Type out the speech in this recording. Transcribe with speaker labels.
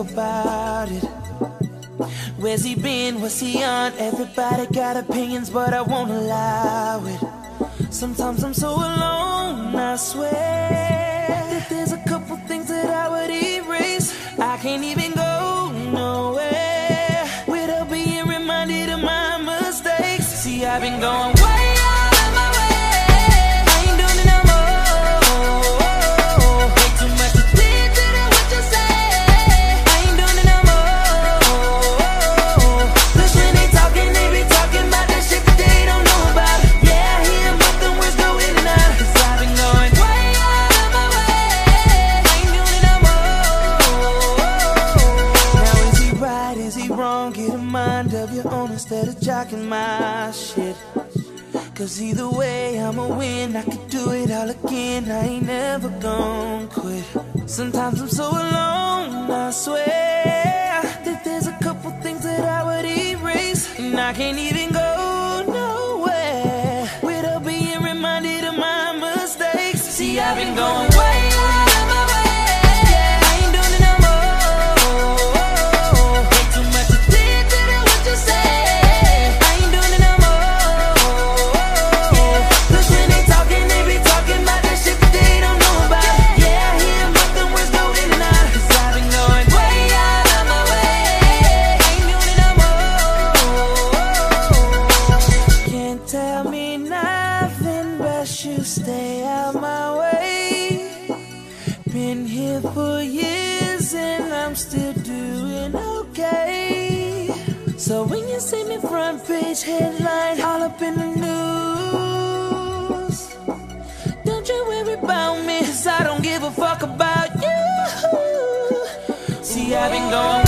Speaker 1: about it. Where's he been? What's he on? Everybody got opinions, but I won't allow it. Sometimes I'm so alone, I swear that there's a couple things that I would erase. I can't even go nowhere without being reminded of my mistakes. See, I've been going way out of my way. I ain't doing it no more. Way too much attention to what you say. I ain't doing it no more. Cause when they talking, they be talking about that shit that they don't know about. Yeah, I hear about them words go in and out. Cause I've been going way out of my way. I ain't doing it no more. Now is he right, is he wrong? Get a mind of your own instead of jocking my shit. Cause either way I'ma win, I could do it all again. I ain't never gon' quit. Sometimes I'm so alone, I swear that there's a couple things that I would erase. And I can't even go nowhere without being reminded of my mistakes. See, I've been going way out of my way. Yeah, I ain't doing it no more. Way too much attention to what you say. I ain't doing it no more. Cause when they talking, they be talking about that shit that they don't know about. Yeah, I hear about them words go in and out. Cause I've been going way out of my way. I ain't doing it no more. Can't tell me nothing, best you stay out my way. Been here for years and I'm still doing okay. So when you see me front page headline, all up in the news, don't you worry about me, cause I don't give a fuck about you. See, I've been going